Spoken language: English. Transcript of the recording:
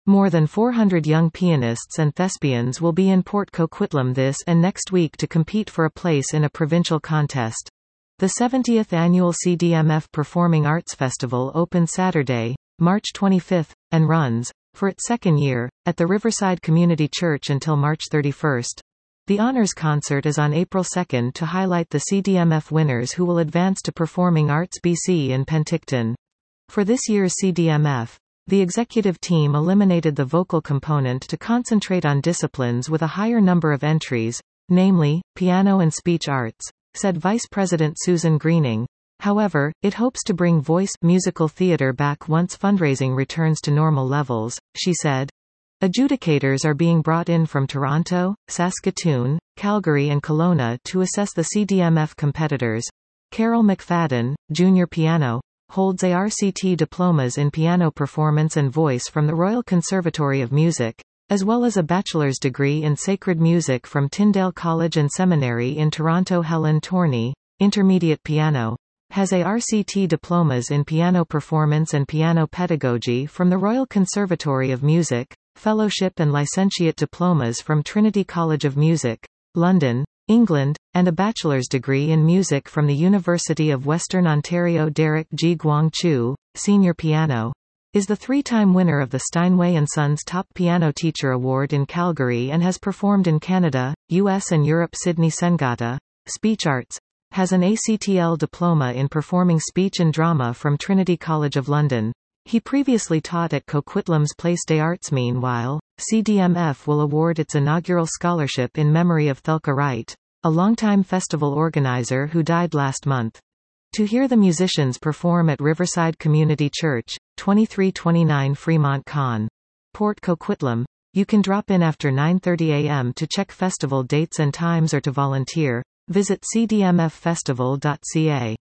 More than 400 young pianists and thespians will be in Port Coquitlam this and next week to compete for a place in a provincial contest. The 70th annual CDMF Performing Arts Festival opens Saturday, March 25, and runs, for its second year, at the Riverside Community Church until March 31. The honors concert is on April 2 to highlight the CDMF winners who will advance to Performing Arts BC in Penticton. For this year's CDMF, the executive team eliminated the vocal component to concentrate on disciplines with a higher number of entries, namely, piano and speech arts, said Vice President Susan Greening. However, it hopes to bring voice musical theater back once fundraising returns to normal levels, she said. Adjudicators are being brought in from Toronto, Saskatoon, Calgary and Kelowna to assess the CDMF competitors. Carol McFadden, junior piano, holds ARCT diplomas in piano performance and voice from the Royal Conservatory of Music, as well as a bachelor's degree in sacred music from Tyndale College and Seminary in Toronto. Helen Torney, intermediate piano, has ARCT diplomas in piano performance and piano pedagogy from the Royal Conservatory of Music, fellowship and licentiate diplomas from Trinity College of Music, London, England, and a bachelor's degree in music from the University of Western Ontario. Derek G. Guang Chu, senior piano, is the three-time winner of the Steinway & Sons Top Piano Teacher Award in Calgary and has performed in Canada, US and Europe. Sydney Sengata, speech arts, has an ACTL diploma in performing speech and drama from Trinity College of London. He previously taught at Coquitlam's Place des Arts. Meanwhile, CDMF will award its inaugural scholarship in memory of Thelka Wright, a longtime festival organizer who died last month. To hear the musicians perform at Riverside Community Church, 2329 Fremont Con. Port Coquitlam, you can drop in after 9:30 a.m. to check festival dates and times or to volunteer. Visit cdmffestival.ca.